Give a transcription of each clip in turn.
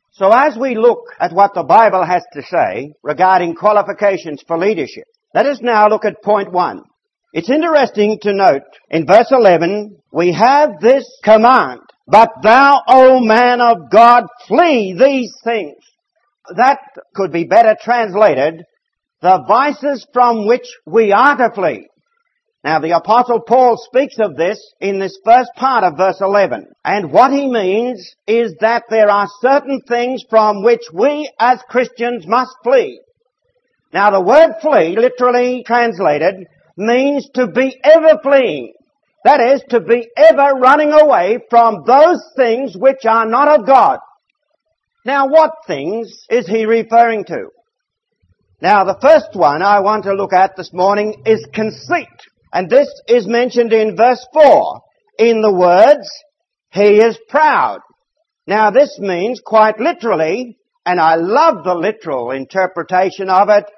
So as we look at what the Bible has to say regarding qualifications for leadership, let us now look at point 1. It's interesting to note in verse 11, we have this command, "But thou, O man of God, flee these things." That could be better translated, the vices from which we are to flee. Now the Apostle Paul speaks of this in this first part of verse 11. And what he means is that there are certain things from which we as Christians must flee. Now the word flee, literally translated, means to be ever fleeing. That is, to be ever running away from those things which are not of God. Now what things is he referring to? Now the first one I want to look at this morning is conceit. And this is mentioned in verse 4 in the words, "He is proud." Now this means quite literally, and I love the literal interpretation of it,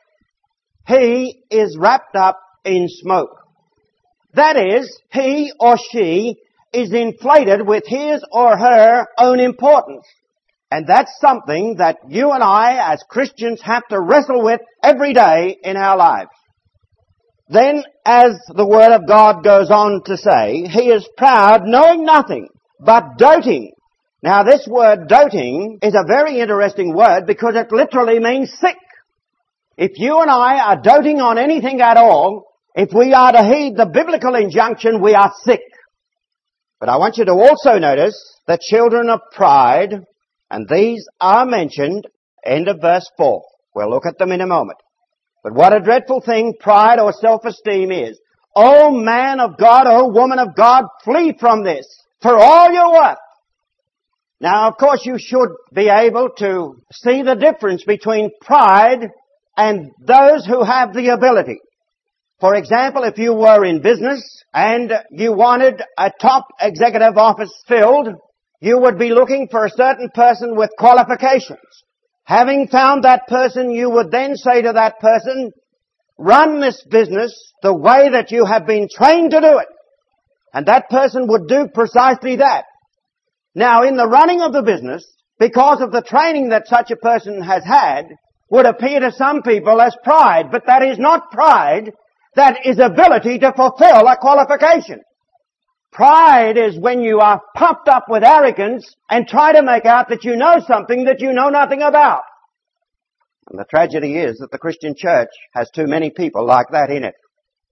he is wrapped up in smoke. That is, he or she is inflated with his or her own importance. And that's something that you and I as Christians have to wrestle with every day in our lives. Then, as the Word of God goes on to say, he is proud, knowing nothing, but doting. Now this word doting is a very interesting word because it literally means sick. If you and I are doting on anything at all, if we are to heed the biblical injunction, we are sick. But I want you to also notice the children of pride, and these are mentioned, end of verse 4. We'll look at them in a moment. But what a dreadful thing pride or self-esteem is. O man of God, O woman of God, flee from this, for all you're worth. Now, of course, you should be able to see the difference between pride and those who have the ability. For example, if you were in business and you wanted a top executive office filled, you would be looking for a certain person with qualifications. Having found that person, you would then say to that person, run this business the way that you have been trained to do it. And that person would do precisely that. Now, in the running of the business, because of the training that such a person has had, would appear to some people as pride. But that is not pride. That is ability to fulfill a qualification. Pride is when you are puffed up with arrogance and try to make out that you know something that you know nothing about. And the tragedy is that the Christian church has too many people like that in it.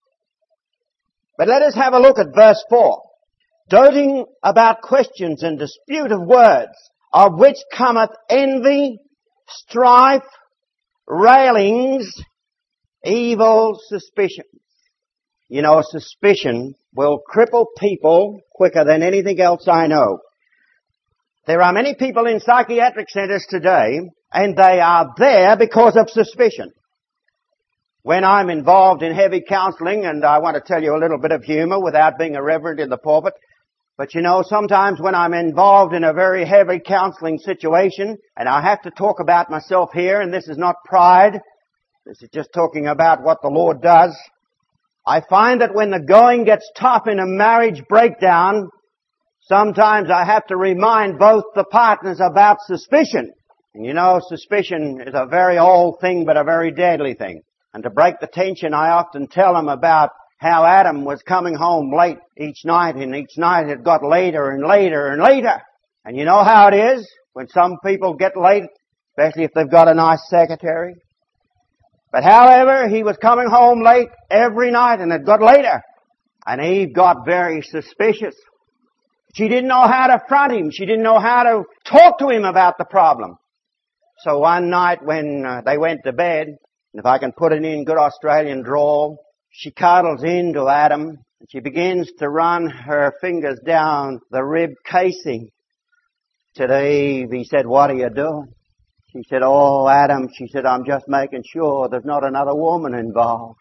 But let us have a look at verse 4. Doting about questions and dispute of words, of which cometh envy, strife, railings, evil suspicions. You know, suspicion will cripple people quicker than anything else I know. There are many people in psychiatric centers today, and they are there because of suspicion. When I'm involved in heavy counseling, and I want to tell you a little bit of humor without being a reverend in the pulpit, but you know, sometimes when I'm involved in a very heavy counseling situation, and I have to talk about myself here, and this is not pride, this is just talking about what the Lord does, I find that when the going gets tough in a marriage breakdown, sometimes I have to remind both the partners about suspicion. And you know, suspicion is a very old thing, but a very deadly thing. And to break the tension, I often tell them about how Adam was coming home late each night, and each night it got later and later and later. And you know how it is when some people get late, especially if they've got a nice secretary. But however, he was coming home late every night, and it got later. And Eve got very suspicious. She didn't know how to front him. She didn't know how to talk to him about the problem. So one night when they went to bed, and if I can put it in good Australian drawl, she cuddles into Adam, and she begins to run her fingers down the rib casing. To Eve, he said, "What are you doing?" She said, "Oh, Adam," she said, "I'm just making sure there's not another woman involved."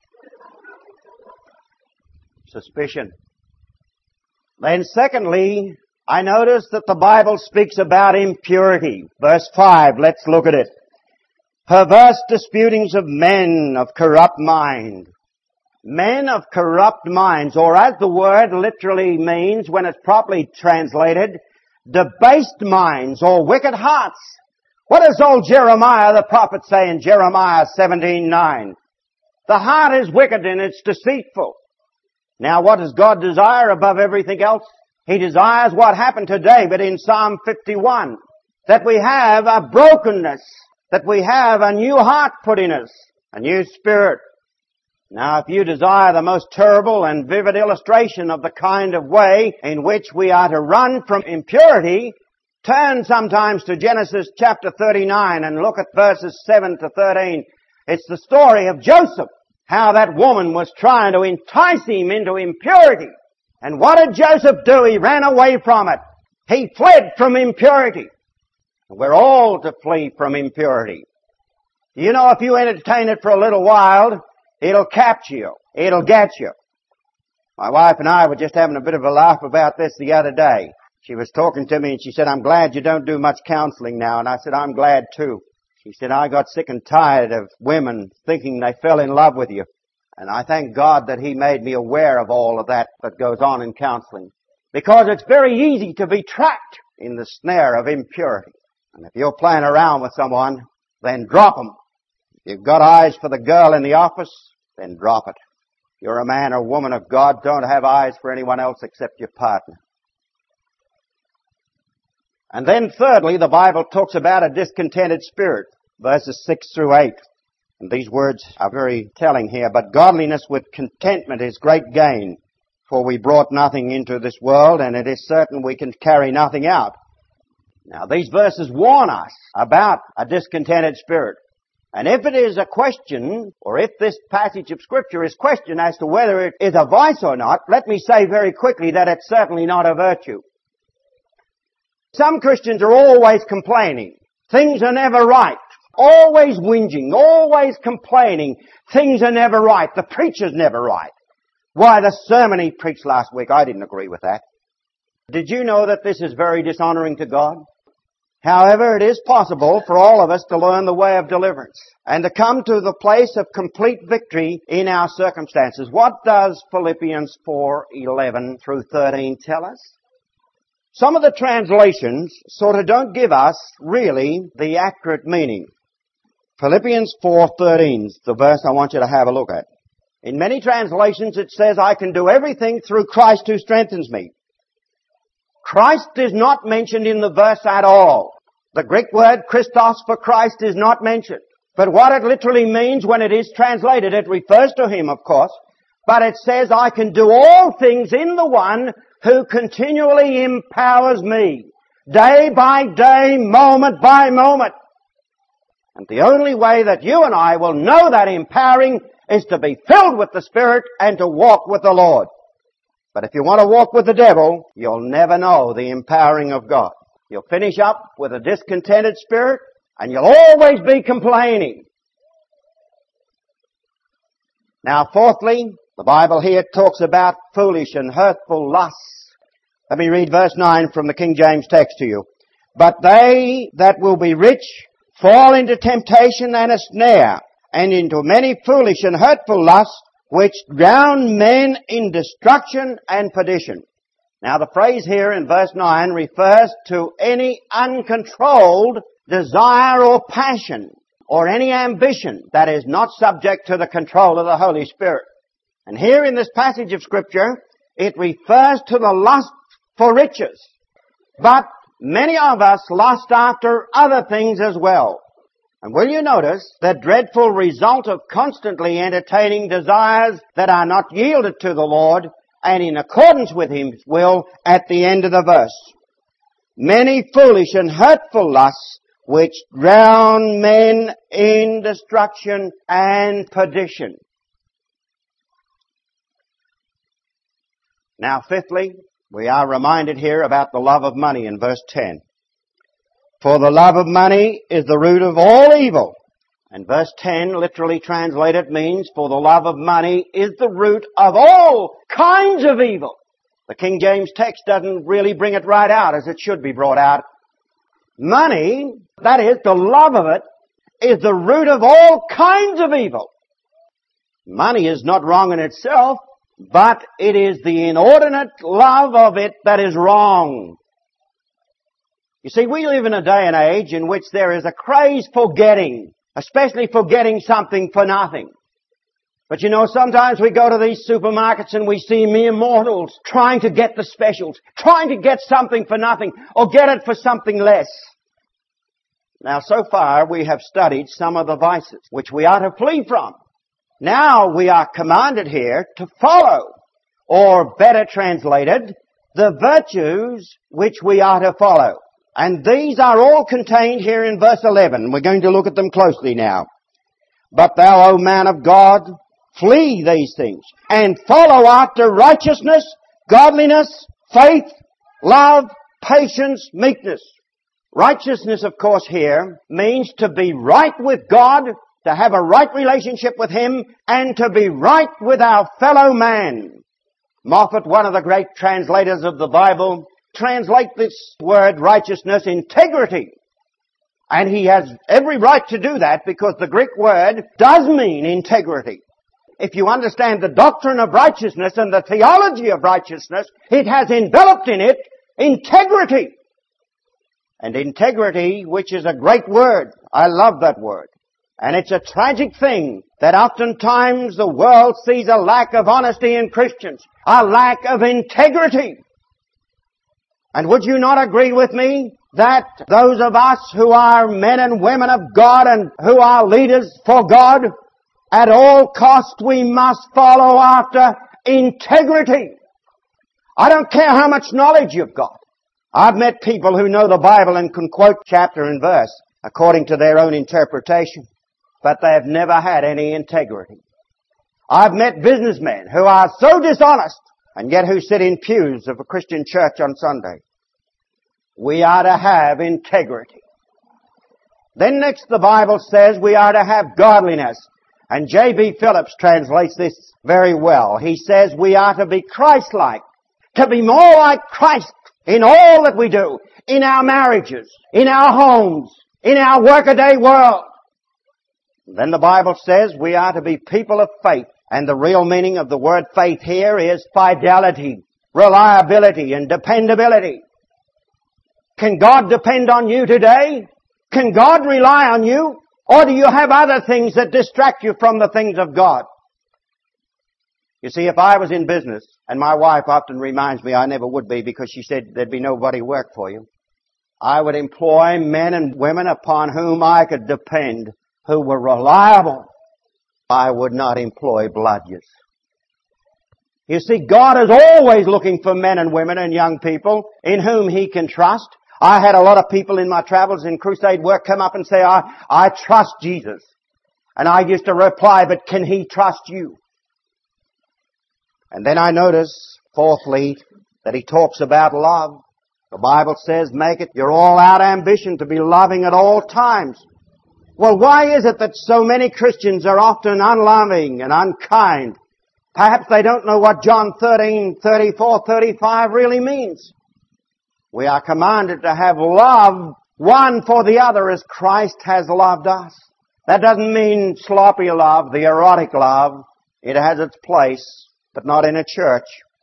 Suspicion. Then secondly, I notice that the Bible speaks about impurity. Verse 5, let's look at it. Perverse disputings of men of corrupt mind. Men of corrupt minds, or as the word literally means when it's properly translated, debased minds or wicked hearts. What does old Jeremiah the prophet say in Jeremiah 17:9? The heart is wicked and it's deceitful. Now what does God desire above everything else? He desires what happened to David in Psalm 51. That we have a brokenness. That we have a new heart put in us. A new spirit. Now if you desire the most terrible and vivid illustration of the kind of way in which we are to run from impurity, turn sometimes to Genesis chapter 39 and look at verses 7 to 13. It's the story of Joseph. How that woman was trying to entice him into impurity. And what did Joseph do? He ran away from it. He fled from impurity. We're all to flee from impurity. You know, if you entertain it for a little while, it'll capture you. It'll get you. My wife and I were just having a bit of a laugh about this the other day. She was talking to me and she said, I'm glad you don't do much counseling now. And I said, I'm glad too. She said, I got sick and tired of women thinking they fell in love with you. And I thank God that He made me aware of all of that goes on in counseling. Because it's very easy to be trapped in the snare of impurity. And if you're playing around with someone, then drop them. If you've got eyes for the girl in the office, then drop it. If you're a man or woman of God, don't have eyes for anyone else except your partner. And then thirdly, the Bible talks about a discontented spirit, verses 6 through 8. And these words are very telling here. But godliness with contentment is great gain, for we brought nothing into this world, and it is certain we can carry nothing out. Now these verses warn us about a discontented spirit. And if it is a question, or if this passage of Scripture is questioned as to whether it is a vice or not, let me say very quickly that it's certainly not a virtue. Some Christians are always complaining. Things are never right. Always whinging. Always complaining. Things are never right. The preacher's never right. Why, the sermon he preached last week, I didn't agree with that. Did you know that this is very dishonoring to God? However, it is possible for all of us to learn the way of deliverance and to come to the place of complete victory in our circumstances. What does Philippians 4:11 through 13 tell us? Some of the translations sort of don't give us really the accurate meaning. Philippians 4:13 is the verse I want you to have a look at. In many translations it says, I can do everything through Christ who strengthens me. Christ is not mentioned in the verse at all. The Greek word Christos for Christ is not mentioned. But what it literally means when it is translated, it refers to Him, of course, but it says, I can do all things in the one who continually empowers me, day by day, moment by moment. And the only way that you and I will know that empowering is to be filled with the Spirit and to walk with the Lord. But if you want to walk with the devil, you'll never know the empowering of God. You'll finish up with a discontented spirit, and you'll always be complaining. Now, fourthly, the Bible here talks about foolish and hurtful lusts. Let me read verse 9 from the King James text to you. But they that will be rich fall into temptation and a snare, and into many foolish and hurtful lusts, which drown men in destruction and perdition. Now the phrase here in verse 9 refers to any uncontrolled desire or passion, or any ambition that is not subject to the control of the Holy Spirit. And here in this passage of Scripture, it refers to the lust for riches. But many of us lust after other things as well. And will you notice the dreadful result of constantly entertaining desires that are not yielded to the Lord and in accordance with His will at the end of the verse? Many foolish and hurtful lusts which drown men in destruction and perdition. Now, fifthly, we are reminded here about the love of money in verse 10. For the love of money is the root of all evil. And verse 10 literally translated means, for the love of money is the root of all kinds of evil. The King James text doesn't really bring it right out as it should be brought out. Money, that is, the love of it, is the root of all kinds of evil. Money is not wrong in itself, but it is the inordinate love of it that is wrong. You see, we live in a day and age in which there is a craze for getting, especially for getting something for nothing. But you know, sometimes we go to these supermarkets and we see mere mortals trying to get the specials, trying to get something for nothing, or get it for something less. Now, so far we have studied some of the vices which we are to flee from. Now we are commanded here to follow, or better translated, the virtues which we are to follow. And these are all contained here in verse 11. We're going to look at them closely now. But thou, O man of God, flee these things, and follow after righteousness, godliness, faith, love, patience, meekness. Righteousness, of course, here means to be right with God, to have a right relationship with Him, and to be right with our fellow man. Moffat, one of the great translators of the Bible, translate this word righteousness integrity. And he has every right to do that because the Greek word does mean integrity. If you understand the doctrine of righteousness and the theology of righteousness, it has enveloped in it integrity. And integrity, which is a great word. I love that word. And it's a tragic thing that oftentimes the world sees a lack of honesty in Christians, a lack of integrity. And would you not agree with me that those of us who are men and women of God and who are leaders for God, at all costs we must follow after integrity? I don't care how much knowledge you've got. I've met people who know the Bible and can quote chapter and verse according to their own interpretation, but they have never had any integrity. I've met businessmen who are so dishonest and yet who sit in pews of a Christian church on Sunday. We are to have integrity. Then next the Bible says we are to have godliness. And J.B. Phillips translates this very well. He says we are to be Christ-like, to be more like Christ in all that we do, in our marriages, in our homes, in our workaday world. Then the Bible says we are to be people of faith. And the real meaning of the word faith here is fidelity, reliability, and dependability. Can God depend on you today? Can God rely on you? Or do you have other things that distract you from the things of God? You see, if I was in business, and my wife often reminds me I never would be because she said there'd be nobody work for you, I would employ men and women upon whom I could depend, who were reliable. I would not employ bludgers. You see, God is always looking for men and women and young people in whom He can trust. I had a lot of people in my travels in crusade work come up and say, I trust Jesus. And I used to reply, but can He trust you? And then I notice, fourthly, that He talks about love. The Bible says, make it your all-out ambition to be loving at all times. Well, why is it that so many Christians are often unloving and unkind? Perhaps they don't know what John 13:34-35 really means. We are commanded to have love one for the other as Christ has loved us. That doesn't mean sloppy love, the erotic love. It has its place, but not in a church.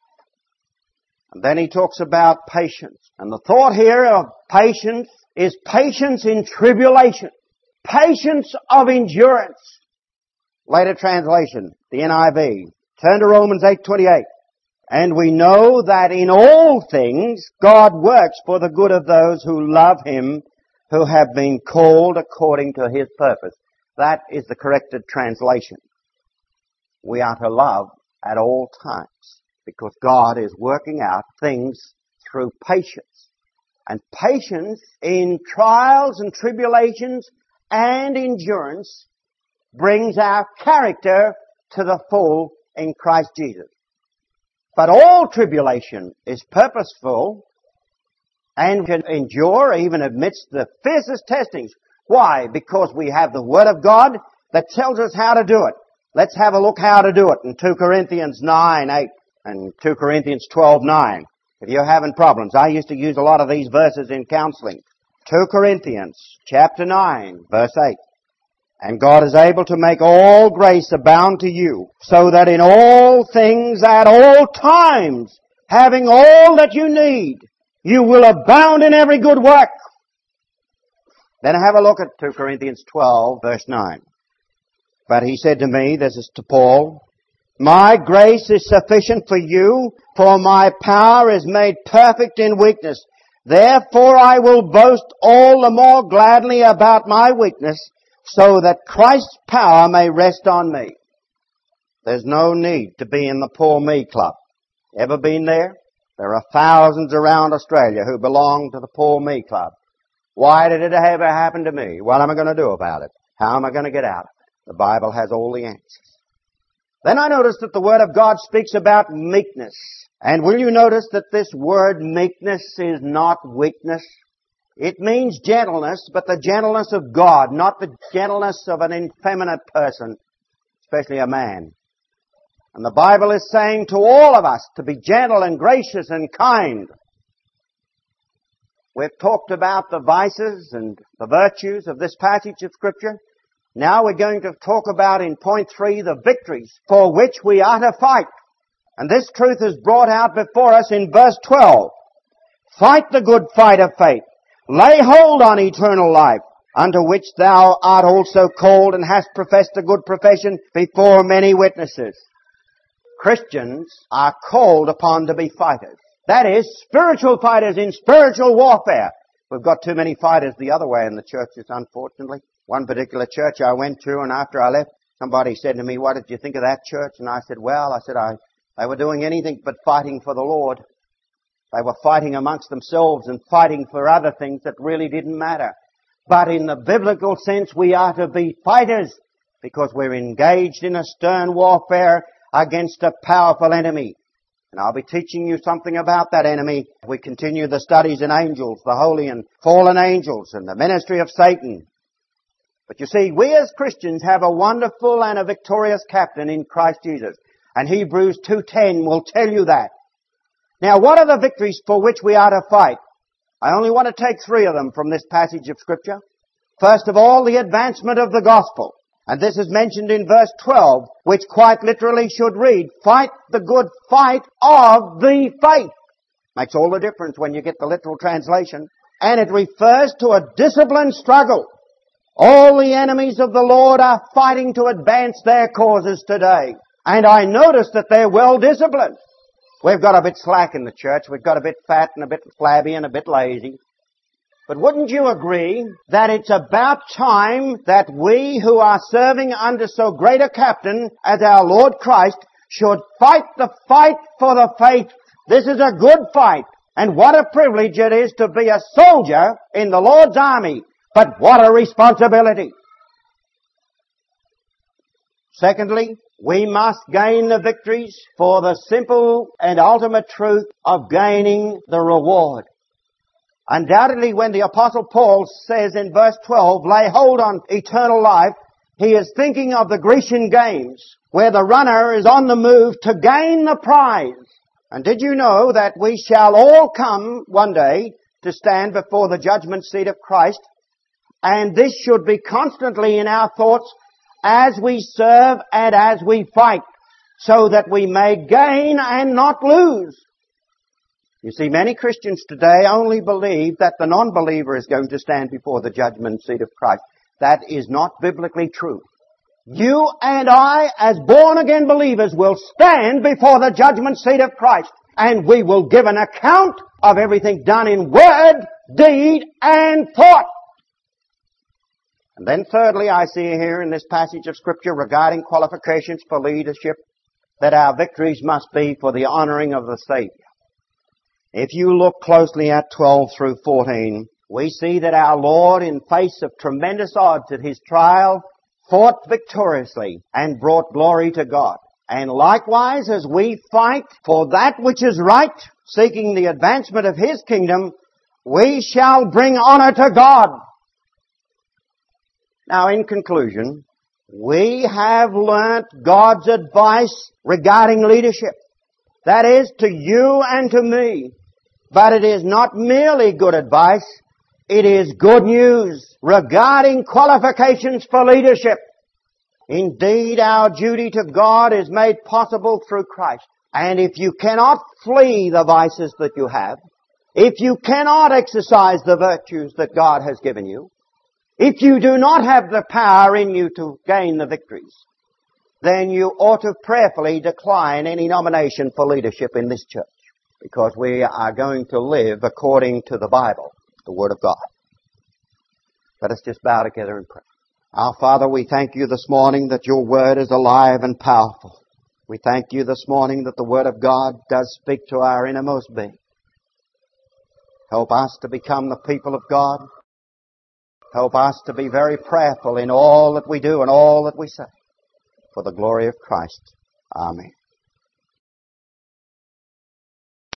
And then he talks about patience. And the thought here of patience is patience in tribulation. Patience of endurance. Later translation, the NIV. Turn to Romans 8:28. And we know that in all things God works for the good of those who love Him, who have been called according to His purpose. That is the corrected translation. We are to love at all times because God is working out things through patience. And patience in trials and tribulations and endurance brings our character to the full in Christ Jesus. But all tribulation is purposeful and can endure even amidst the fiercest testings. Why? Because we have the Word of God that tells us how to do it. Let's have a look how to do it in 2 Corinthians 9:8 and 2 Corinthians 12:9. If you're having problems, I used to use a lot of these verses in counseling. 2 Corinthians chapter 9, verse 8. And God is able to make all grace abound to you, so that in all things at all times, having all that you need, you will abound in every good work. Then have a look at 2 Corinthians 12, verse 9. But he said to me, this is to Paul, my grace is sufficient for you, for my power is made perfect in weakness. Therefore I will boast all the more gladly about my weakness, so that Christ's power may rest on me. There's no need to be in the Poor Me Club. Ever been there? There are thousands around Australia who belong to the Poor Me Club. Why did it ever happen to me? What am I going to do about it? How am I going to get out of it? The Bible has all the answers. Then I noticed that the Word of God speaks about meekness. And will you notice that this word meekness is not weakness? It means gentleness, but the gentleness of God, not the gentleness of an effeminate person, especially a man. And the Bible is saying to all of us to be gentle and gracious and kind. We've talked about the vices and the virtues of this passage of Scripture. Now we're going to talk about in point 3 the victories for which we are to fight. And this truth is brought out before us in verse 12. Fight the good fight of faith. Lay hold on eternal life, unto which thou art also called and hast professed a good profession before many witnesses. Christians are called upon to be fighters. That is, spiritual fighters in spiritual warfare. We've got too many fighters the other way in the churches, unfortunately. One particular church I went to, and after I left, somebody said to me, what did you think of that church? And I said, they were doing anything but fighting for the Lord. They were fighting amongst themselves and fighting for other things that really didn't matter. But in the biblical sense, we are to be fighters because we're engaged in a stern warfare against a powerful enemy. And I'll be teaching you something about that enemy. We continue the studies in angels, the holy and fallen angels, and the ministry of Satan. But you see, we as Christians have a wonderful and a victorious captain in Christ Jesus. And Hebrews 2:10 will tell you that. Now, what are the victories for which we are to fight? I only want to take 3 of them from this passage of Scripture. First of all, the advancement of the gospel. And this is mentioned in verse 12, which quite literally should read, fight the good fight of the faith. Makes all the difference when you get the literal translation. And it refers to a disciplined struggle. All the enemies of the Lord are fighting to advance their causes today. And I notice that they're well disciplined. We've got a bit slack in the church. We've got a bit fat and a bit flabby and a bit lazy. But wouldn't you agree that it's about time that we who are serving under so great a captain as our Lord Christ should fight the fight for the faith? This is a good fight. And what a privilege it is to be a soldier in the Lord's army. But what a responsibility. Secondly, we must gain the victories for the simple and ultimate truth of gaining the reward. Undoubtedly, when the Apostle Paul says in verse 12, lay hold on eternal life, he is thinking of the Grecian Games, where the runner is on the move to gain the prize. And did you know that we shall all come one day to stand before the judgment seat of Christ? And this should be constantly in our thoughts as we serve and as we fight, so that we may gain and not lose. You see, many Christians today only believe that the non-believer is going to stand before the judgment seat of Christ. That is not biblically true. You and I, as born-again believers, will stand before the judgment seat of Christ, and we will give an account of everything done in word, deed, and thought. And then thirdly, I see here in this passage of Scripture regarding qualifications for leadership that our victories must be for the honoring of the Savior. If you look closely at 12 through 14, we see that our Lord, in face of tremendous odds at His trial, fought victoriously and brought glory to God. And likewise, as we fight for that which is right, seeking the advancement of His kingdom, we shall bring honor to God. Now, in conclusion, we have learnt God's advice regarding leadership. That is, to you and to me. But it is not merely good advice. It is good news regarding qualifications for leadership. Indeed, our duty to God is made possible through Christ. And if you cannot flee the vices that you have, if you cannot exercise the virtues that God has given you, If you do not have the power in you to gain the victories, then you ought to prayerfully decline any nomination for leadership in this church, because we are going to live according to the Bible, the Word of God. Let us just bow together and pray. Our Father, we thank you this morning that your Word is alive and powerful. We thank you this morning that the Word of God does speak to our innermost being. Help us to become the people of God. Help us to be very prayerful in all that we do and all that we say. For the glory of Christ. Amen.